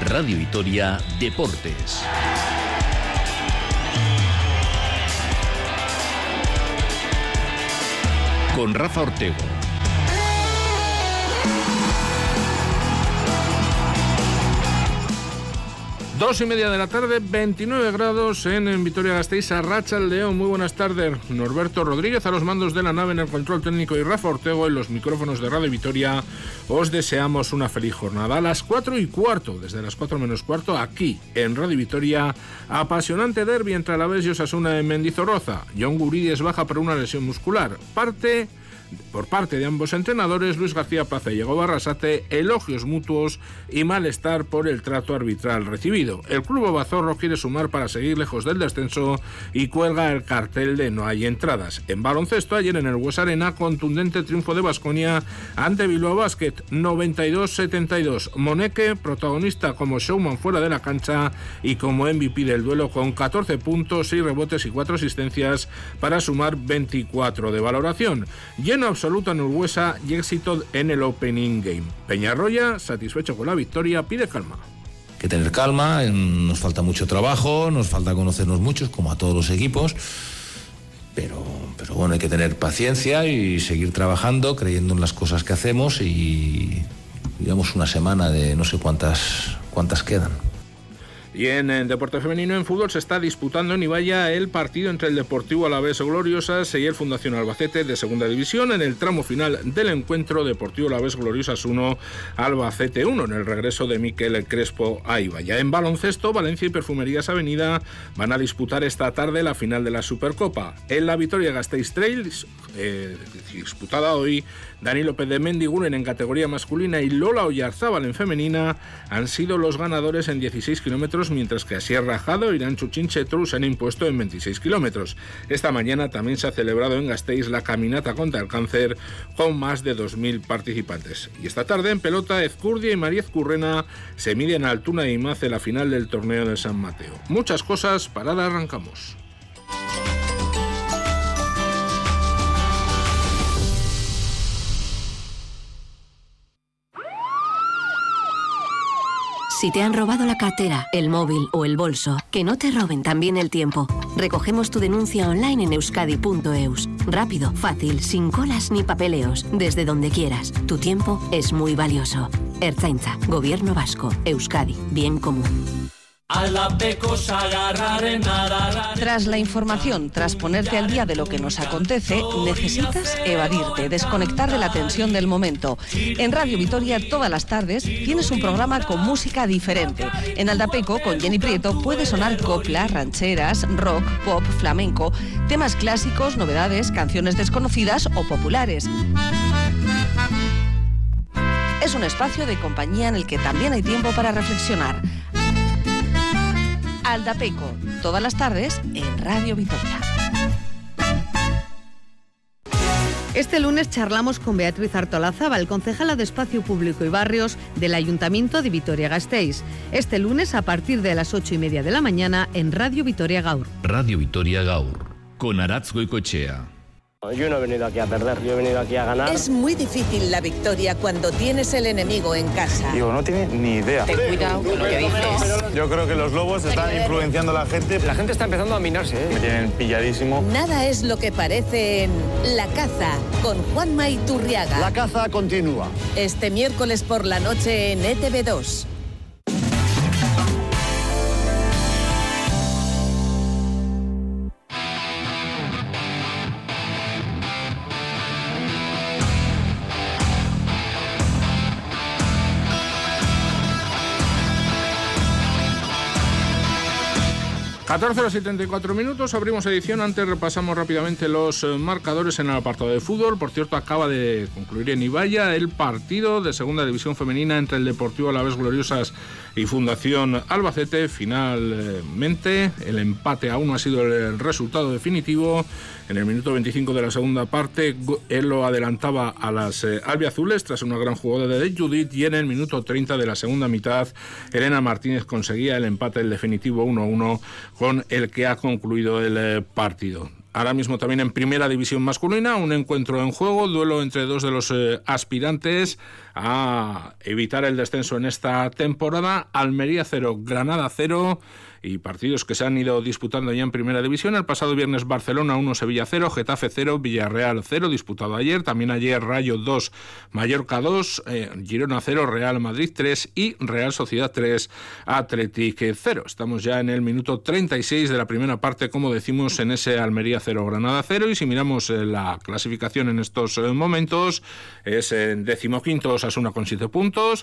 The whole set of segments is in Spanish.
Radio Vitoria Deportes. Con Rafa Ortego. 2:30 de la tarde, 29 grados en Vitoria-Gasteiz, Arratsaldeon. Muy buenas tardes. Norberto Rodríguez a los mandos de la nave en el control técnico y Rafa Ortego en los micrófonos de Radio Vitoria. Os deseamos una feliz jornada. A las 4:15, desde las 4 menos cuarto, aquí en Radio Vitoria, apasionante derbi entre Alavés y Osasuna en Mendizorroza. Jon Guridi es baja por una lesión muscular. Por parte de ambos entrenadores, Luis García Plaza y Diego Barrasate, elogios mutuos y malestar por el trato arbitral recibido. El club Obazorro quiere sumar para seguir lejos del descenso y cuelga el cartel de no hay entradas. En baloncesto, ayer en el Bues Arena, contundente triunfo de Baskonia ante Bilbao Basket, 92-72. Moneke, protagonista como showman fuera de la cancha y como MVP del duelo, con 14 puntos, 6 rebotes y 4 asistencias para sumar 24 de valoración. Lleno absoluto en Urbuesa y éxito en el Opening Game. Peñarroya, satisfecho con la victoria, pide calma. Que tener calma, nos falta mucho trabajo, nos falta conocernos muchos, como a todos los equipos, pero bueno, hay que tener paciencia y seguir trabajando, creyendo en las cosas que hacemos, y digamos una semana de no sé cuántas quedan. Y en el deporte femenino, en fútbol, se está disputando en Ibaya el partido entre el Deportivo Alavés Gloriosas y el Fundación Albacete de Segunda División en el tramo final del encuentro. Deportivo Alavés Gloriosas 1, Albacete 1, en el regreso de Miquel Crespo a Ibaya. En baloncesto, Valencia y Perfumerías Avenida van a disputar esta tarde la final de la Supercopa. En la Vitoria-Gasteiz Trails, disputada hoy, Dani López de Mendiguren en categoría masculina y Lola Oyarzábal en femenina han sido los ganadores en 16 kilómetros, mientras que Asier Rajado y Irán Chuchin-Chetru se han impuesto en 26 kilómetros. Esta mañana también se ha celebrado en Gasteiz la caminata contra el cáncer con más de 2.000 participantes. Y esta tarde en pelota, Ezcurdia y María Ezcurrena se miden a Altuna y Mace la final del torneo de San Mateo. Muchas cosas, parada, arrancamos. Si te han robado la cartera, el móvil o el bolso, que no te roben también el tiempo. Recogemos tu denuncia online en euskadi.eus. Rápido, fácil, sin colas ni papeleos, desde donde quieras. Tu tiempo es muy valioso. Ertzaintza, Gobierno Vasco, Euskadi, bien común. Tras la información, tras ponerte al día de lo que nos acontece, necesitas evadirte, desconectar de la tensión del momento. En Radio Vitoria, todas las tardes, tienes un programa con música diferente. En Aldapeco, con Jenny Prieto, puede sonar coplas, rancheras, rock, pop, flamenco, temas clásicos, novedades, canciones desconocidas o populares. Es un espacio de compañía en el que también hay tiempo para reflexionar. Aldapeco, todas las tardes en Radio Vitoria. Este lunes charlamos con Beatriz Artolazábal, concejala de Espacio Público y Barrios del Ayuntamiento de Vitoria-Gasteiz. Este lunes a partir de las 8:30 de la mañana en Radio Vitoria Gaur. Radio Vitoria Gaur, con Aratz Goicoechea. Yo no he venido aquí a perder, yo he venido aquí a ganar. Es muy difícil la victoria cuando tienes el enemigo en casa. Digo, no tiene ni idea. Ten cuidado con lo que dices. Yo creo que los lobos están influenciando a la gente. La gente está empezando a minarse, ¿eh? Me tienen pilladísimo. Nada es lo que parece en La Caza, con Juanma Iturriaga. La caza continúa. Este miércoles por la noche en ETV2. Horas 74 minutos, abrimos edición. Antes repasamos rápidamente los marcadores en el apartado de fútbol. Por cierto, acaba de concluir en Ibaya el partido de Segunda División Femenina entre el Deportivo Alavés Gloriosas y Fundación Albacete. Finalmente, el empate a 1 ha sido el resultado definitivo. En el minuto 25 de la segunda parte, él lo adelantaba a las albiazules tras una gran jugada de Judith, y en el minuto 30 de la segunda mitad, Elena Martínez conseguía el empate, el definitivo 1-1, con el que ha concluido el partido. Ahora mismo también en Primera División Masculina, un encuentro en juego, duelo entre dos de los aspirantes a evitar el descenso en esta temporada. Almería 0, Granada 0, y partidos que se han ido disputando ya en Primera División. El pasado viernes Barcelona 1, Sevilla 0, Getafe 0, Villarreal 0, disputado ayer. También ayer Rayo 2, Mallorca 2, Girona 0, Real Madrid 3 y Real Sociedad 3, Athletic 0. Estamos ya en el minuto 36 de la primera parte, como decimos, en ese Almería 0, Granada 0, y si miramos la clasificación en estos momentos, es en 15º Osasuna con 7 puntos,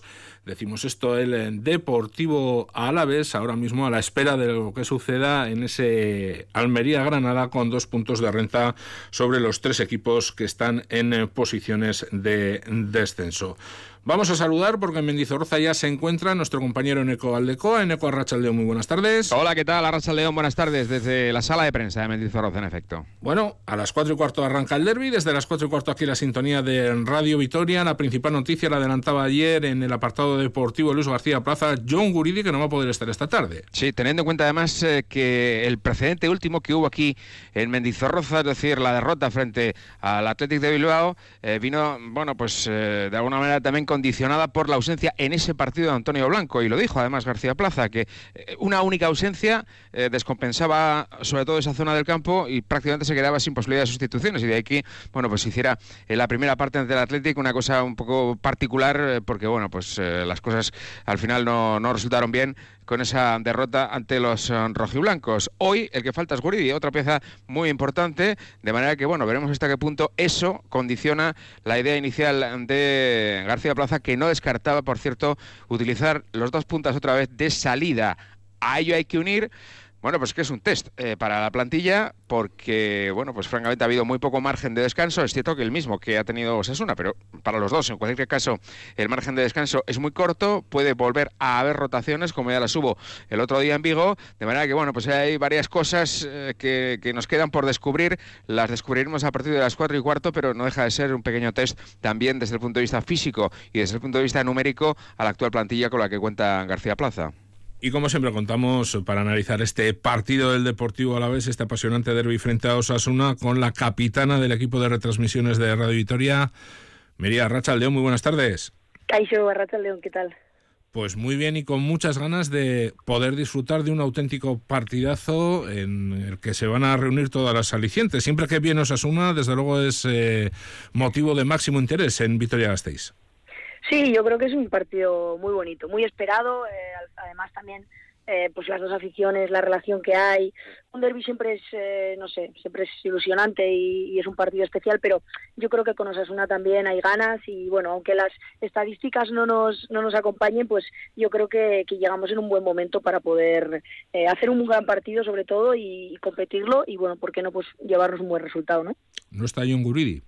16º el Deportivo Alavés, ahora mismo a la espera de lo que suceda en ese Almería-Granada, con 2 puntos de renta sobre los 3 equipos que están en posiciones de descenso. Vamos a saludar porque en Mendizorroza ya se encuentra nuestro compañero Eneco Aldecoa. Eneco, Arratsaldeon, muy buenas tardes. Hola, ¿qué tal? Arratsaldeon, buenas tardes desde la sala de prensa de Mendizorroza, en efecto. Bueno, a las 4:15 arranca el derbi, desde las 4:15 aquí la sintonía de Radio Vitoria. La principal noticia la adelantaba ayer en el apartado deportivo Luis García Plaza, Jon Guridi, que no va a poder estar esta tarde. Sí, teniendo en cuenta además que el precedente último que hubo aquí en Mendizorroza, es decir, la derrota frente al Athletic de Bilbao, vino, bueno, pues de alguna manera también condicionada por la ausencia en ese partido de Antonio Blanco, y lo dijo además García Plaza, que una única ausencia descompensaba sobre todo esa zona del campo y prácticamente se quedaba sin posibilidad de sustituciones, y de aquí, bueno, pues hiciera en la primera parte ante el Athletic una cosa un poco particular, porque bueno, pues las cosas al final no resultaron bien con esa derrota ante los rojiblancos. Hoy el que falta es Guridi, otra pieza muy importante, de manera que bueno, veremos hasta qué punto eso condiciona la idea inicial de García Plaza, que no descartaba, por cierto, utilizar los 2 puntas otra vez de salida. A ello hay que unir, bueno, pues que es un test para la plantilla, porque, bueno, pues francamente ha habido muy poco margen de descanso. Es cierto que el mismo que ha tenido Osasuna, pero para los dos, en cualquier caso, el margen de descanso es muy corto. Puede volver a haber rotaciones, como ya las hubo el otro día en Vigo, de manera que, bueno, pues hay varias cosas que nos quedan por descubrir. Las descubriremos a partir de las 4:15, pero no deja de ser un pequeño test también desde el punto de vista físico y desde el punto de vista numérico a la actual plantilla con la que cuenta García Plaza. Y como siempre contamos para analizar este partido del Deportivo Alavés, este apasionante derbi frente a Osasuna, con la capitana del equipo de retransmisiones de Radio Vitoria, Miria Arratsaldeon. Muy buenas tardes. Kaixo, Arratsaldeon, ¿qué tal? Pues muy bien, y con muchas ganas de poder disfrutar de un auténtico partidazo en el que se van a reunir todas las alicientes. Siempre que viene Osasuna, desde luego es motivo de máximo interés en Vitoria-Gasteiz. Sí, yo creo que es un partido muy bonito, muy esperado, además también pues las dos aficiones, la relación que hay. Un derbi siempre es, no sé, siempre es ilusionante y es un partido especial, pero yo creo que con Osasuna también hay ganas y bueno, aunque las estadísticas no nos acompañen, pues yo creo que llegamos en un buen momento para poder hacer un gran partido sobre todo y competirlo y bueno, ¿por qué no pues llevarnos un buen resultado, no? ¿No está Jon Guridi?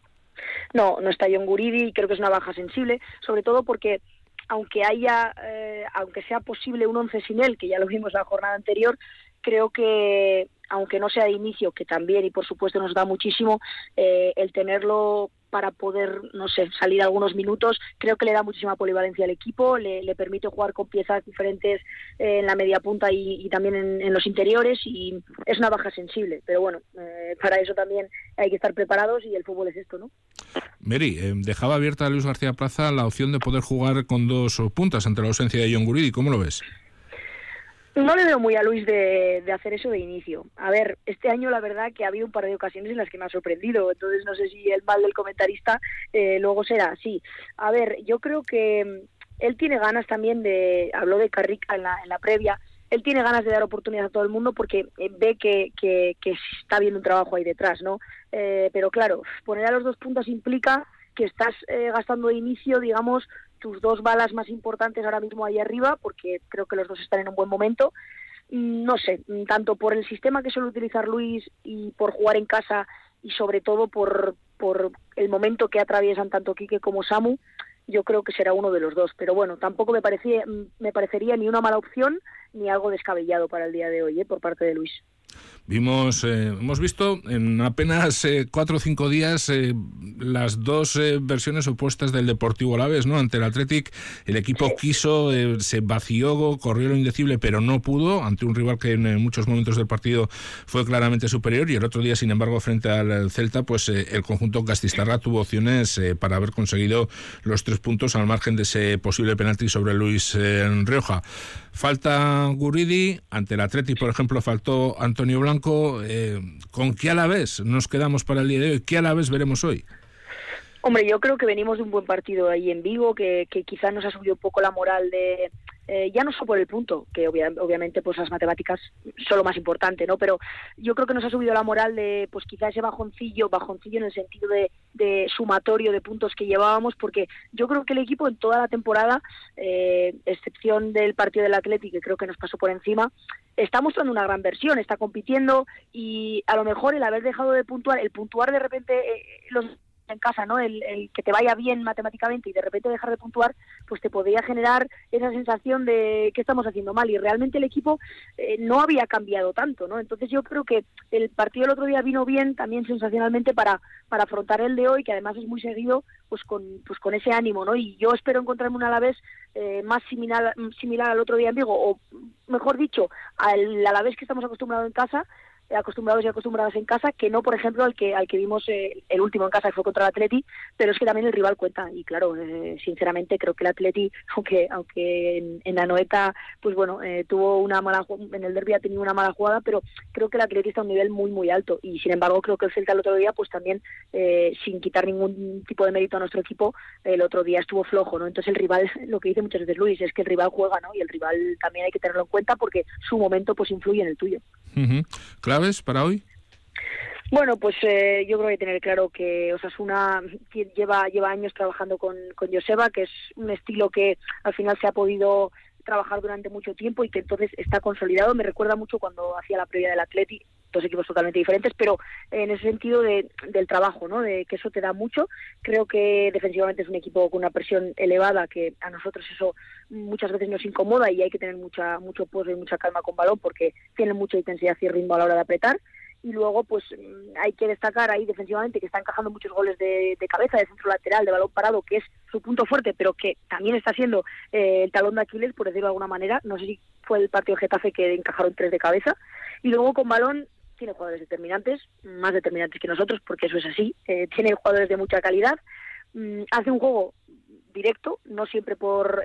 No está Jon Guridi y creo que es una baja sensible, sobre todo porque aunque sea posible un 11 sin él, que ya lo vimos la jornada anterior, creo que aunque no sea de inicio, que también y por supuesto nos da muchísimo, el tenerlo para poder, no sé, salir algunos minutos, creo que le da muchísima polivalencia al equipo, le permite jugar con piezas diferentes en la media punta y también en los interiores, y es una baja sensible, pero bueno, para eso también hay que estar preparados y el fútbol es esto, ¿no? Mary, dejaba abierta a Luis García Plaza la opción de poder jugar con 2 puntas ante la ausencia de Jon Guridi. ¿Cómo lo ves? No le veo muy a Luis de hacer eso de inicio. A ver, este año la verdad que ha habido un par de ocasiones en las que me ha sorprendido, entonces no sé si el mal del comentarista luego será así. A ver, yo creo que él tiene ganas también habló de Carrica en la previa, él tiene ganas de dar oportunidad a todo el mundo porque ve que está habiendo un trabajo ahí detrás, ¿no? Pero claro, poner a los 2 puntas implica que estás gastando de inicio, digamos, tus 2 balas más importantes ahora mismo ahí arriba, porque creo que los dos están en un buen momento. No sé, tanto por el sistema que suele utilizar Luis y por jugar en casa y sobre todo por el momento que atraviesan tanto Quique como Samu, yo creo que será uno de los dos. Pero bueno, tampoco me parecería ni una mala opción ni algo descabellado para el día de hoy, por parte de Luis. Hemos visto en apenas 4 o 5 días las dos versiones opuestas del Deportivo Alavés, ¿no? Ante el Athletic el equipo quiso, se vació, corrió lo indecible, pero no pudo, ante un rival que en muchos momentos del partido fue claramente superior, y el otro día, sin embargo, frente al Celta, pues el conjunto gasteiztarra tuvo opciones para haber conseguido los 3 puntos al margen de ese posible penalti sobre Luis Rioja. Falta Guridi, ante el Athletic, por ejemplo, faltó Antonio Blanco. ¿Con qué Alavés nos quedamos para el día de hoy? ¿Qué Alavés veremos hoy? Hombre, yo creo que venimos de un buen partido ahí en Vigo, que quizás nos ha subido un poco la moral de... ya no solo por el punto, que obviamente pues las matemáticas son lo más importante, ¿no? Pero yo creo que nos ha subido la moral de, pues quizás ese bajoncillo en el sentido de sumatorio de puntos que llevábamos, porque yo creo que el equipo en toda la temporada, excepción del partido del Athletic, que creo que nos pasó por encima, está mostrando una gran versión, está compitiendo, y a lo mejor el haber dejado de puntuar, el puntuar de repente los en casa, ¿no? El que te vaya bien matemáticamente y de repente dejar de puntuar, pues te podría generar esa sensación de que estamos haciendo mal, y realmente el equipo no había cambiado tanto, ¿no? Entonces yo creo que el partido del otro día vino bien también sensacionalmente para afrontar el de hoy, que además es muy seguido, pues con ese ánimo, ¿no? Y yo espero encontrarme un Alavés más similar al otro día en Vigo, o mejor dicho, al Alavés que estamos acostumbrados y acostumbradas en casa, que no, por ejemplo, al que vimos el último en casa, que fue contra el Atleti, pero es que también el rival cuenta, y claro, sinceramente creo que el Atleti, aunque en Anoeta, pues bueno, tuvo una mala, en el derbi ha tenido una mala jugada, pero creo que el Atleti está a un nivel muy muy alto, y sin embargo creo que el Celta el otro día, pues también, sin quitar ningún tipo de mérito a nuestro equipo, el otro día estuvo flojo, ¿no? Entonces el rival, lo que dice muchas veces Luis, es que el rival juega, ¿no? Y el rival también hay que tenerlo en cuenta, porque su momento pues influye en el tuyo. ¿Claves para hoy? Bueno, pues yo creo que hay que tener claro que Osasuna lleva años trabajando con Joseba, que es un estilo que al final se ha podido trabajar durante mucho tiempo y que entonces está consolidado. Me recuerda mucho cuando hacía la previa del Atleti, dos equipos totalmente diferentes, pero en ese sentido del trabajo, ¿no? De que eso te da mucho. Creo que defensivamente es un equipo con una presión elevada, que a nosotros eso muchas veces nos incomoda, y hay que tener mucho pozo y mucha calma con balón, porque tienen mucha intensidad y ritmo a la hora de apretar. Y luego pues hay que destacar ahí defensivamente que está encajando muchos goles de cabeza, de centro lateral, de balón parado, que es su punto fuerte, pero que también está siendo el talón de Aquiles, por decirlo de alguna manera. No sé si fue el partido de Getafe que encajaron 3 de cabeza. Y luego con balón tiene jugadores determinantes, más determinantes que nosotros, porque eso es así. Tiene jugadores de mucha calidad. Hace un juego directo, no siempre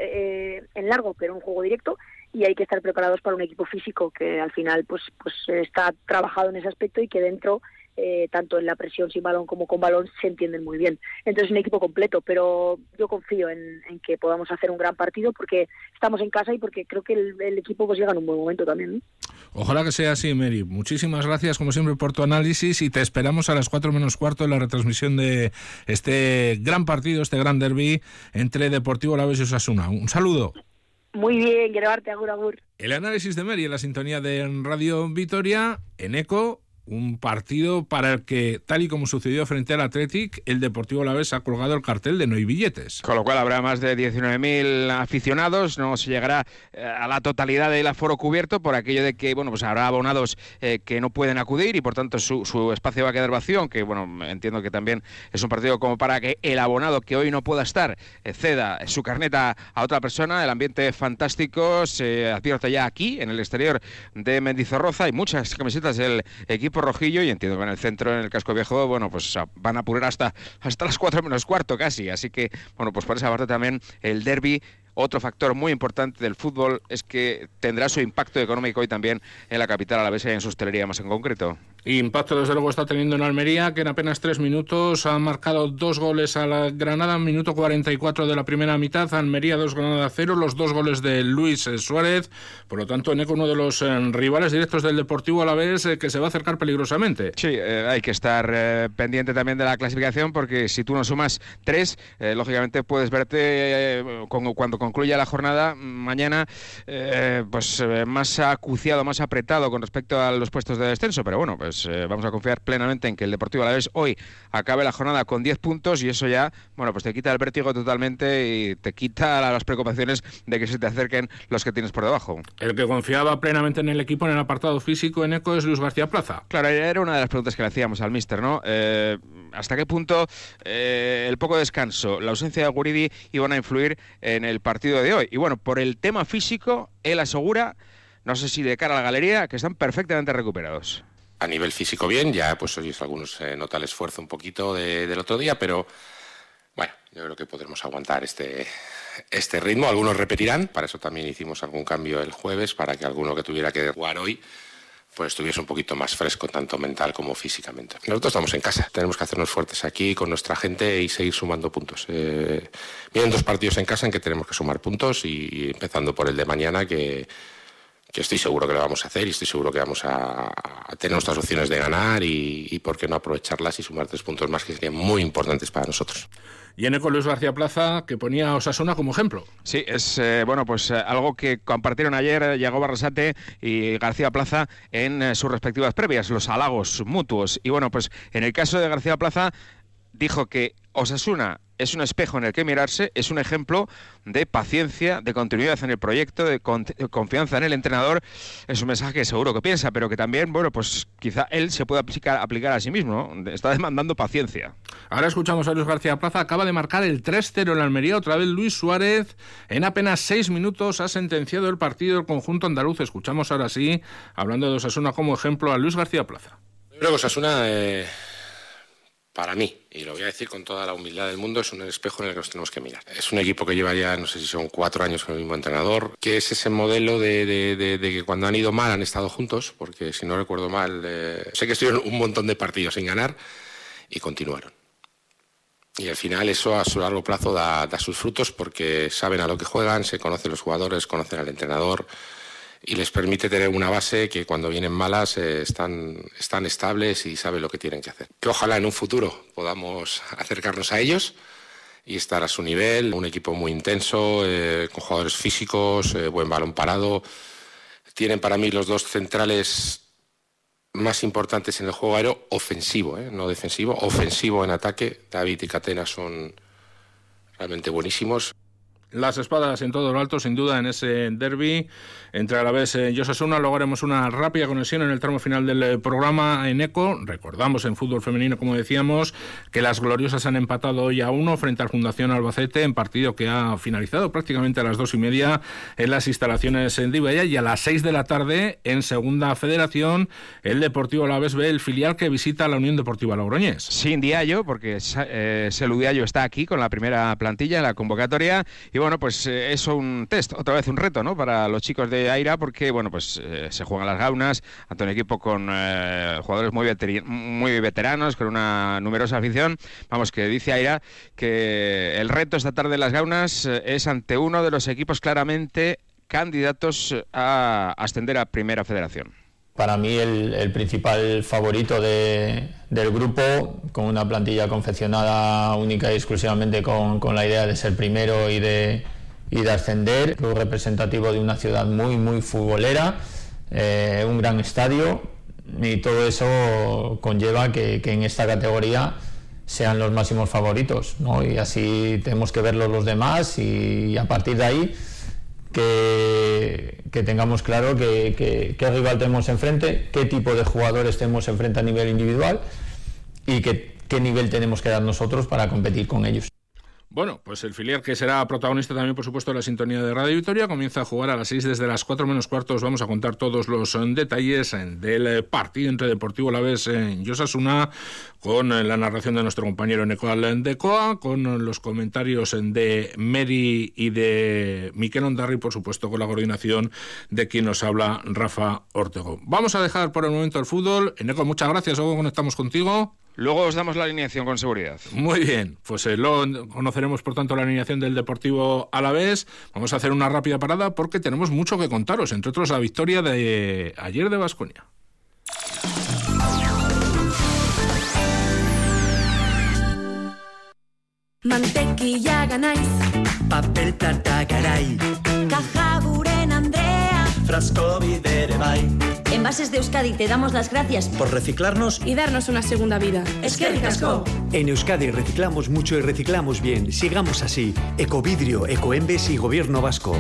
en largo, pero un juego directo, y hay que estar preparados para un equipo físico que al final pues está trabajado en ese aspecto, y que dentro, tanto en la presión sin balón como con balón, se entienden muy bien. Entonces, un equipo completo, pero yo confío en que podamos hacer un gran partido, porque estamos en casa y porque creo que el equipo pues llega en un buen momento también, ¿no? Ojalá que sea así, Mary. Muchísimas gracias, como siempre, por tu análisis, y te esperamos a las 4 menos cuarto en la retransmisión de este gran partido, este gran derbi entre Deportivo Alavés y Osasuna. Un saludo. Muy bien, grabarte, agur. El análisis de Mary en la sintonía de Radio Vitoria, en ECO. Un partido para el que, tal y como sucedió frente al Athletic, el Deportivo Alavés ha colgado el cartel de no hay billetes. Con lo cual habrá más de 19.000 aficionados, no se llegará a la totalidad del aforo cubierto, por aquello de que, bueno, pues habrá abonados que no pueden acudir, y por tanto su espacio va a quedar vacío, aunque, bueno, entiendo que también es un partido como para que el abonado que hoy no pueda estar ceda su carneta a otra persona. El ambiente fantástico se advierte ya aquí, en el exterior de Mendizorroza. Hay muchas camisetas del equipo rojillo, y entiendo que en el centro, en el casco viejo, bueno, pues van a apurar hasta las 4 menos cuarto casi, así que, bueno, pues por esa parte también el derbi. Otro factor muy importante del fútbol es que tendrá su impacto económico hoy también en la capital alavesa y en su hostelería más en concreto. Impacto desde luego está teniendo en Almería, que en apenas 3 minutos ha marcado 2 goles a la Granada, minuto 44 de la primera mitad. Almería 2, Granada 0, los 2 goles de Luis Suárez. Por lo tanto, en ECO, uno de los rivales directos del Deportivo Alavés, que se va a acercar peligrosamente. Sí, hay que estar pendiente también de la clasificación, porque si tú no sumas 3, lógicamente puedes verte cuando concluya la jornada mañana más acuciado, más apretado con respecto a los puestos de descenso. Pero bueno, pues vamos a confiar plenamente en que el Deportivo Alavés hoy acabe la jornada con 10 puntos y eso ya, bueno, pues te quita el vértigo totalmente y te quita las preocupaciones de que se te acerquen los que tienes por debajo. El que confiaba plenamente en el equipo en el apartado físico en ECO es Luis García Plaza. Claro, era una de las preguntas que le hacíamos al míster, ¿no? ¿Hasta qué punto el poco descanso, la ausencia de Guridi iban a influir en el partido de hoy? Y bueno, por el tema físico, él asegura, no sé si de cara a la galería, que están perfectamente recuperados. A nivel físico bien, ya pues hoy algunos nota el esfuerzo un poquito del otro día, pero bueno, yo creo que podremos aguantar este ritmo. Algunos repetirán, para eso también hicimos algún cambio el jueves, para que alguno que tuviera que jugar hoy pues estuviese un poquito más fresco, tanto mental como físicamente. Nosotros estamos en casa, tenemos que hacernos fuertes aquí con nuestra gente y seguir sumando puntos. Vienen 2 partidos en casa en que tenemos que sumar puntos y empezando por el de mañana, que estoy seguro que lo vamos a hacer y estoy seguro que vamos a tener nuestras opciones de ganar y por qué no aprovecharlas y sumar 3 puntos más que serían muy importantes para nosotros. Y en ECO Luis García Plaza, que ponía a Osasuna como ejemplo. Sí, es algo que compartieron ayer Yago Barrasate y García Plaza en sus respectivas previas, los halagos mutuos. Y bueno, pues en el caso de García Plaza dijo que Osasuna es un espejo en el que mirarse, es un ejemplo de paciencia, de continuidad en el proyecto, de confianza en el entrenador. Es un mensaje que seguro que piensa, pero que también, bueno, pues quizá él se pueda aplicar a sí mismo, ¿no? Está demandando paciencia. Ahora escuchamos a Luis García Plaza, acaba de marcar el 3-0 en Almería, otra vez Luis Suárez. En apenas 6 minutos ha sentenciado el partido del conjunto andaluz. Escuchamos ahora sí, hablando de Osasuna como ejemplo, a Luis García Plaza. Yo creo que Osasuna, para mí, y lo voy a decir con toda la humildad del mundo, es un espejo en el que nos tenemos que mirar. Es un equipo que lleva ya, no sé si son 4 años con el mismo entrenador, que es ese modelo de que cuando han ido mal han estado juntos, porque si no recuerdo mal, sé que estuvieron un montón de partidos sin ganar y continuaron. Y al final eso a su largo plazo da sus frutos porque saben a lo que juegan, se conocen los jugadores, conocen al entrenador y les permite tener una base que cuando vienen malas están estables y saben lo que tienen que hacer. Que ojalá en un futuro podamos acercarnos a ellos y estar a su nivel. Un equipo muy intenso, con jugadores físicos, buen balón parado. Tienen para mí los 2 centrales más importantes en el juego aéreo, ofensivo, no defensivo, ofensivo en ataque. David y Catena son realmente buenísimos. Las espadas en todo lo alto, sin duda, en ese derbi entre Alavés y Osasuna. Luego haremos una rápida conexión en el tramo final del programa en ECO. Recordamos en fútbol femenino, como decíamos, que las gloriosas han empatado hoy a 1 frente al Fundación Albacete, en partido que ha finalizado prácticamente a las 2:30 en las instalaciones de Ibaya. Y a las 6 de la tarde, en Segunda Federación, el Deportivo Alavés ve el filial que visita a la Unión Deportiva Logroñés. Sin Diallo, porque Selu Diallo está aquí con la primera plantilla en la convocatoria. Y bueno, pues es un test, otra vez un reto, ¿no?, para los chicos de Aira, porque bueno, pues se juegan las gaunas ante un equipo con jugadores muy veteranos, con una numerosa afición. Vamos, que dice Aira que el reto esta tarde en las gaunas es ante uno de los equipos claramente candidatos a ascender a Primera Federación. Para mí el principal favorito del grupo, con una plantilla confeccionada única y exclusivamente con la idea de ser primero y de ascender, club representativo de una ciudad muy futbolera, un gran estadio, y todo eso conlleva que en esta categoría sean los máximos favoritos, ¿no? Y así tenemos que verlos los demás y a partir de ahí que tengamos claro qué rival tenemos enfrente, qué tipo de jugadores tenemos enfrente a nivel individual y qué nivel tenemos que dar nosotros para competir con ellos. Bueno, pues el filial que será protagonista también, por supuesto, de la sintonía de Radio Vitoria, comienza a jugar a las 6 desde las 4 menos cuarto. Os vamos a contar todos los detalles del partido entre Deportivo Alavés y Osasuna, con la narración de nuestro compañero Necoal Decoa, con los comentarios de Meri y de Miquel Ondarri, por supuesto, con la coordinación de quien nos habla, Rafa Ortego. Vamos a dejar por el momento el fútbol. Neco, muchas gracias. Luego conectamos contigo. Luego os damos la alineación con seguridad. Muy bien, pues luego conoceremos por tanto la alineación del Deportivo Alavés. Vamos a hacer una rápida parada porque tenemos mucho que contaros, entre otros la victoria de ayer de Baskonia. Mantequilla ganáis, papel plata garay, Caja Buren Andrea, Frascovi de bai. Envases de Euskadi, te damos las gracias por reciclarnos y darnos una segunda vida. Eskerrik asko. En Euskadi reciclamos mucho y reciclamos bien. Sigamos así. Ecovidrio, Ecoembes y Gobierno Vasco.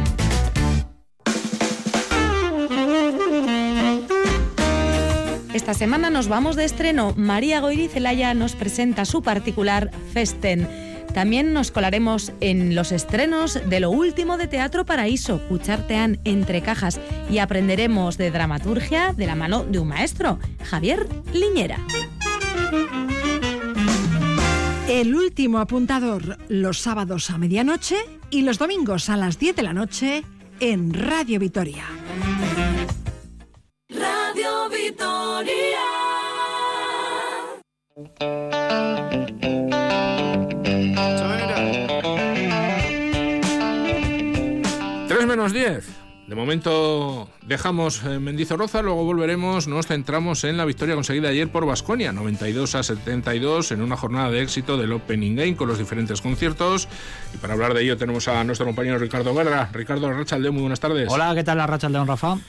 Esta semana nos vamos de estreno. María Goirizelaya nos presenta su particular Festen. También nos colaremos en los estrenos de lo último de Teatro Paraíso, Cuchartean entre cajas, y aprenderemos de dramaturgia de la mano de un maestro, Javier Liñera. El último apuntador, los sábados a medianoche y los domingos a las 10 de la noche en Radio Vitoria. Radio Vitoria. 3:10. De momento dejamos Mendizorroza, luego volveremos, nos centramos en la victoria conseguida ayer por Baskonia, 92-72, en una jornada de éxito del Opening Game con los diferentes conciertos. Y para hablar de ello tenemos a nuestro compañero Ricardo Guerra. Ricardo, Arratsaldeon, muy buenas tardes. Hola, ¿qué tal Arratsaldeon, Rafa?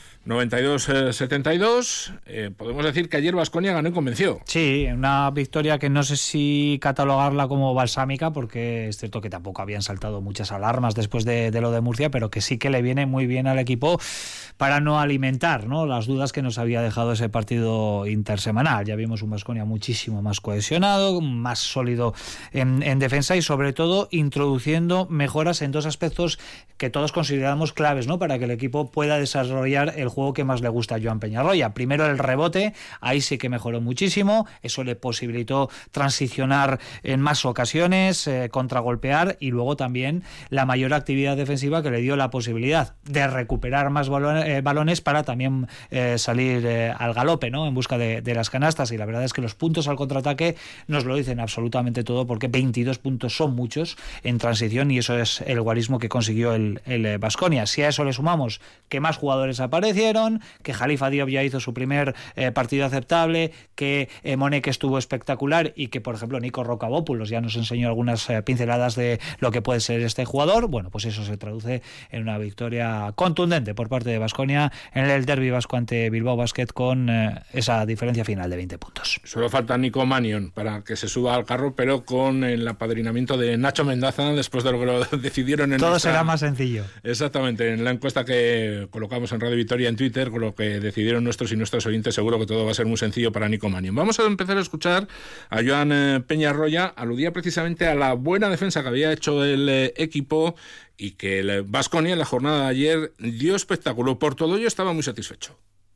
92-72, podemos decir que ayer Baskonia ganó y convenció. Sí, una victoria que no sé si catalogarla como balsámica, porque es cierto que tampoco habían saltado muchas alarmas después de lo de Murcia, pero que sí que le viene muy bien al equipo para no alimentar, ¿no?, las dudas que nos había dejado ese partido intersemanal. Ya vimos un Baskonia muchísimo más cohesionado, más sólido en defensa y sobre todo introduciendo mejoras en dos aspectos que todos consideramos claves, ¿no?, para que el equipo pueda desarrollar el juego que más le gusta a Joan Peñarroya. Primero el rebote, ahí sí que mejoró muchísimo, eso le posibilitó transicionar en más ocasiones, contragolpear, y luego también la mayor actividad defensiva que le dio la posibilidad de recuperar más balones para también salir al galope, ¿no?, en busca de las canastas. Y la verdad es que los puntos al contraataque nos lo dicen absolutamente todo, porque 22 puntos son muchos en transición y eso es el guarismo que consiguió el Baskonia. Si a eso le sumamos que más jugadores aparecieron, que Jalifa Diop ya hizo su primer partido aceptable, que Monek estuvo espectacular y que, por ejemplo, Nico Rocabopoulos ya nos enseñó algunas pinceladas de lo que puede ser este jugador, bueno, pues eso se traduce en una victoria contundente por parte de Baskonia en el derbi vasco ante Bilbao Basket con esa diferencia final de 20 puntos. Solo falta Nico Manion para que se suba al carro, pero con el apadrinamiento de Nacho Mendaza, después de lo que lo decidieron en todo será más sencillo. Exactamente, en la encuesta que colocamos en Radio Vitoria en Twitter, con lo que decidieron nuestros y nuestros oyentes, seguro que todo va a ser muy sencillo para Nico Manion. Vamos a empezar a escuchar a Joan Peñarroya. Aludía precisamente a la buena defensa que había hecho el equipo y que el Baskonia en la jornada de ayer dio espectáculo. Por todo ello estaba muy satisfecho.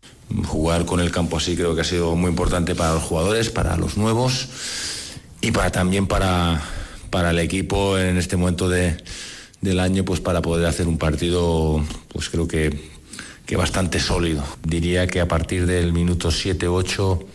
Jugar con el campo así creo que ha sido muy importante para los jugadores, para los nuevos y también para el equipo en este momento del año, pues para poder hacer un partido, pues creo que bastante sólido. Diría que a partir del minuto 7-8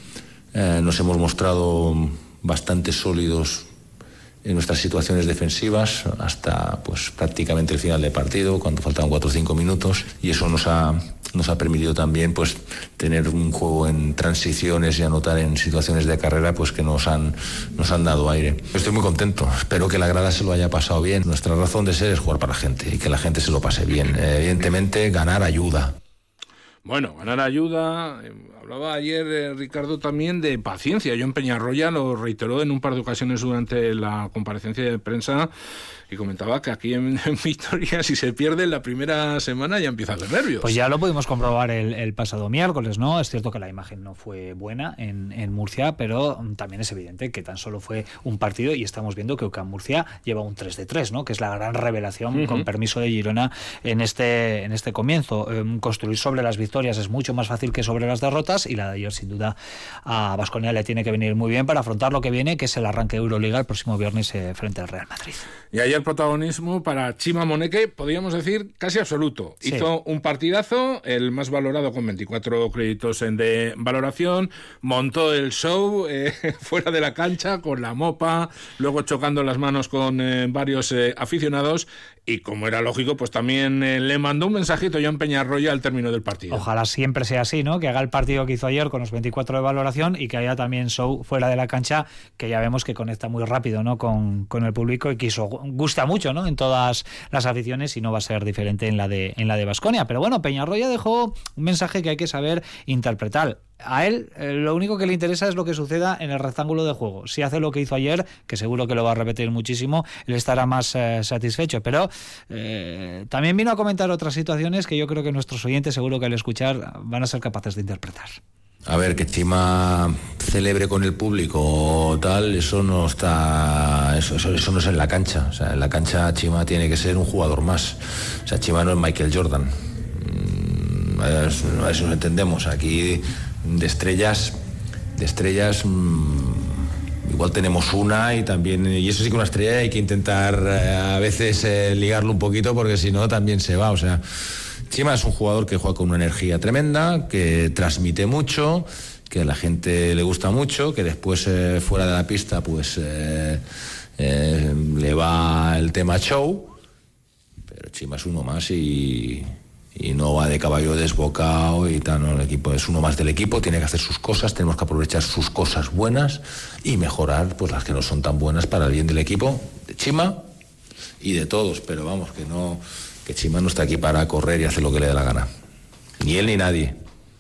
nos hemos mostrado bastante sólidos en nuestras situaciones defensivas hasta pues prácticamente el final del partido, cuando faltaban 4 o 5 minutos, y eso nos ha permitido también pues tener un juego en transiciones y anotar en situaciones de carrera pues que nos han dado aire. Estoy muy contento, espero que la grada se lo haya pasado bien. Nuestra razón de ser es jugar para la gente y que la gente se lo pase bien. Evidentemente ganar ayuda. Bueno, ganar ayuda. Hablaba ayer Ricardo también de paciencia. Joan Peñarroya lo reiteró en un par de ocasiones durante la comparecencia de prensa y comentaba que aquí en Vitoria, si se pierde en la primera semana, ya empieza a haber nervios. Pues ya lo pudimos comprobar el pasado miércoles, ¿no? Es cierto que la imagen no fue buena en Murcia, pero también es evidente que tan solo fue un partido y estamos viendo que UCAM Murcia lleva un 3-3, ¿no?, que es la gran revelación, con permiso de Girona, en este comienzo. Construir sobre las victorias es mucho más fácil que sobre las derrotas, y la de ayer sin duda a Baskonia le tiene que venir muy bien para afrontar lo que viene, que es el arranque de Euroliga el próximo viernes frente al Real Madrid. Y ayer protagonismo para Chima Moneke, podríamos decir casi absoluto. Sí. Hizo un partidazo, el más valorado con 24 créditos de valoración, montó el show fuera de la cancha con la mopa, luego chocando las manos con varios aficionados, y como era lógico, pues también le mandó un mensajito Joan Peñarroya al término del partido. Ojalá siempre sea así, ¿no? Que haga el partido que hizo ayer con los 24 de valoración y que haya también show fuera de la cancha, que ya vemos que conecta muy rápido, ¿no? con el público y que eso gusta mucho, ¿no? En todas las aficiones, y no va a ser diferente en la de Baskonia. Pero bueno, Peñarroya dejó un mensaje que hay que saber interpretar. A él lo único que le interesa es lo que suceda en el rectángulo de juego. Si hace lo que hizo ayer, que seguro que lo va a repetir muchísimo, él estará más satisfecho. Pero también vino a comentar otras situaciones que yo creo que nuestros oyentes, seguro que al escuchar, van a ser capaces de interpretar. A ver, que Chima celebre con el público o tal, eso no está, eso no es en la cancha. O sea, en la cancha Chima tiene que ser un jugador más. O sea, Chima no es Michael Jordan. A eso nos entendemos. Aquí de estrellas igual tenemos una, y eso sí que una estrella hay que intentar a veces ligarlo un poquito, porque si no también se va. O sea, Chima es un jugador que juega con una energía tremenda, que transmite mucho, que a la gente le gusta mucho, que después fuera de la pista pues le va el tema show, pero Chima es uno más y no va de caballo desbocado y tal, no, el equipo es uno más del equipo, tiene que hacer sus cosas, tenemos que aprovechar sus cosas buenas y mejorar pues las que no son tan buenas para el bien del equipo, de Chima y de todos, pero vamos, que Chima no está aquí para correr y hacer lo que le dé la gana, ni él ni nadie.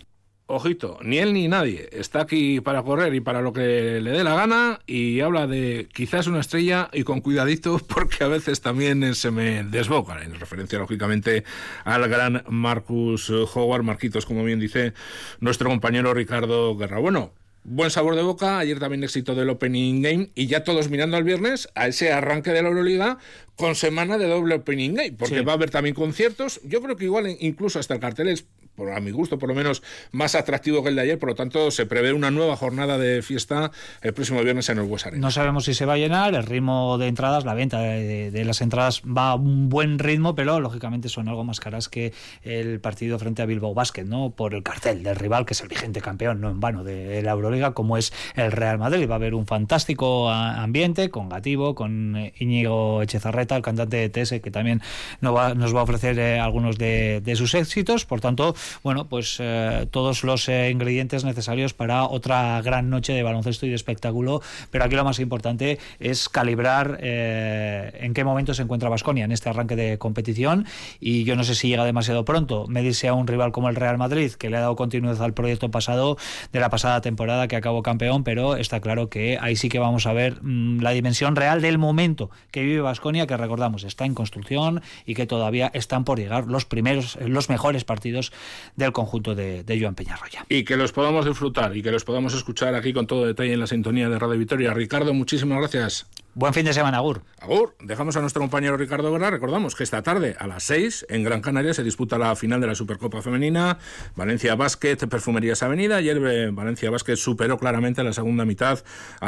Ojito, ni él ni nadie está aquí para correr y para lo que le dé la gana, y habla de quizás una estrella, y con cuidadito porque a veces también se me desboca, en referencia lógicamente al gran Marcus Howard, Marquitos, como bien dice nuestro compañero Ricardo Guerra. Bueno, buen sabor de boca, ayer también éxito del Opening Game, y ya todos mirando al viernes a ese arranque de la Euroliga con semana de doble Opening Game, porque sí, va a haber también conciertos. Yo creo que igual incluso hasta el cartel es, a mi gusto por lo menos, más atractivo que el de ayer, por lo tanto se prevé una nueva jornada de fiesta el próximo viernes en el Bues Arena. No sabemos si se va a llenar, el ritmo de entradas, la venta de las entradas va a un buen ritmo, pero lógicamente son algo más caras que el partido frente a Bilbao Basket, ¿no? Por el cartel del rival, que es el vigente campeón, no en vano, de la Euroliga, como es el Real Madrid. Va a haber un fantástico ambiente con Gativo, con Íñigo Echezarreta, el cantante de TS, que también nos va a ofrecer algunos de sus éxitos. Por tanto, bueno, pues todos los ingredientes necesarios para otra gran noche de baloncesto y de espectáculo, pero aquí lo más importante es calibrar en qué momento se encuentra Baskonia en este arranque de competición, y yo no sé si llega demasiado pronto medirse a un rival como el Real Madrid, que le ha dado continuidad al proyecto pasado de la pasada temporada, que acabó campeón, pero está claro que ahí sí que vamos a ver la dimensión real del momento que vive Baskonia, que recordamos está en construcción y que todavía están por llegar los mejores partidos del conjunto de Joan Peñarroya. Y que los podamos disfrutar y que los podamos escuchar aquí con todo detalle en la sintonía de Radio Vitoria. Ricardo, muchísimas gracias. Buen fin de semana, Agur. Agur. Dejamos a nuestro compañero Ricardo Guerra. Recordamos que esta tarde a las 6 en Gran Canaria se disputa la final de la Supercopa Femenina. Valencia Basket, Perfumerías Avenida. Ayer Valencia Basket superó claramente en la segunda mitad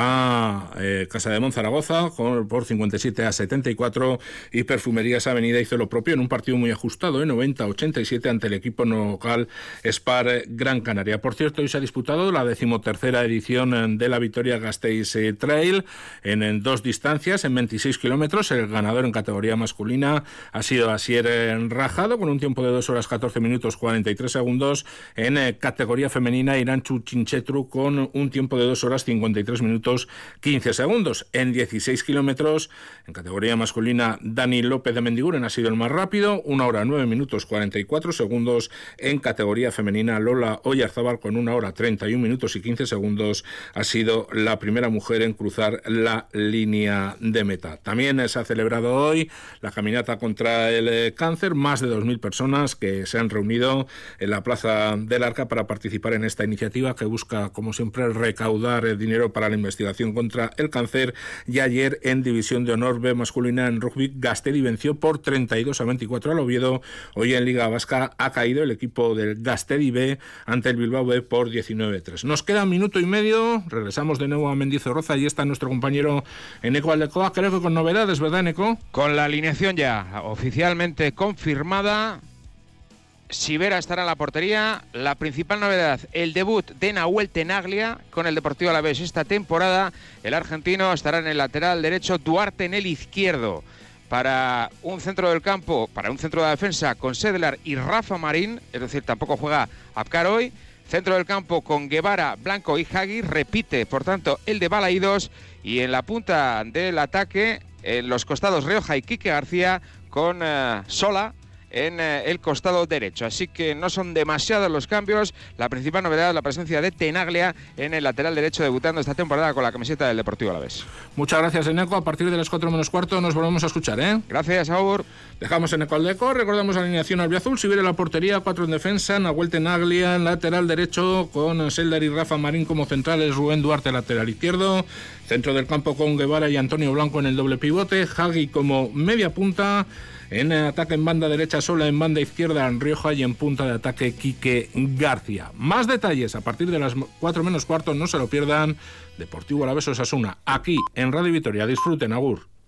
a Casa de Monzaragoza por 57-74, y Perfumerías Avenida hizo lo propio en un partido muy ajustado, 90-87 ante el equipo local Spar Gran Canaria. Por cierto, hoy se ha disputado la 13ª edición de la Vitoria-Gasteiz Trail en dos distancias, en 26 kilómetros. El ganador en categoría masculina ha sido Asier Rajado, con un tiempo de 2 horas 14 minutos 43 segundos. En categoría femenina, Irantxu Chinchetru, con un tiempo de 2 horas 53 minutos 15 segundos. En 16 kilómetros, en categoría masculina, Dani López de Mendiguren ha sido el más rápido, 1 hora 9 minutos 44 segundos. En categoría femenina, Lola Oyarzábal, con 1 hora 31 minutos y 15 segundos, ha sido la primera mujer en cruzar la línea de meta. También se ha celebrado hoy la caminata contra el cáncer. Más de 2.000 personas que se han reunido en la Plaza del Arca para participar en esta iniciativa que busca, como siempre, recaudar dinero para la investigación contra el cáncer. Y ayer, en División de Honor B masculina en rugby, Gastedi venció por 32-24 al Oviedo. Hoy en Liga Vasca ha caído el equipo del Gastedi B ante el Bilbao B por 19-3. Nos queda 1 minuto y medio. Regresamos de nuevo a Mendizorroza y está nuestro compañero Eneco Aldecoa, creo que con novedades, ¿verdad, Eneco? Con la alineación ya oficialmente confirmada. Sivera estará en la portería. La principal novedad, el debut de Nahuel Tenaglia con el Deportivo Alavés esta temporada. El argentino estará en el lateral derecho, Duarte en el izquierdo. para un centro del campo, para un centro de defensa con Sedlar y Rafa Marín, es decir, tampoco juega Abkar hoy. Centro del campo con Guevara, Blanco y Hagi, repite, por tanto, el de Balaídos. Y en la punta del ataque, en los costados Rioja y Quique García, con Sola en el costado derecho. Así que no son demasiados los cambios. La principal novedad es la presencia de Tenaglia en el lateral derecho, debutando esta temporada con la camiseta del Deportivo Alavés. Muchas gracias, Eneco. A partir de las 4 menos cuarto nos volvemos a escuchar, ¿eh? Gracias, Aur. Dejamos Eneco al deco. Recordamos la alineación albiazul. Si viene la portería, 4 en defensa. Nahuel Tenaglia en lateral derecho, con Seldar y Rafa Marín como centrales. Rubén Duarte lateral izquierdo. Centro del campo con Guevara y Antonio Blanco en el doble pivote. Hagi como media punta. En ataque en banda derecha Sola, en banda izquierda Rioja y en punta de ataque Quique García. Más detalles a partir de las 4 menos cuarto, no se lo pierdan. Deportivo Alavés Osasuna, aquí en Radio Vitoria. Disfruten, agur.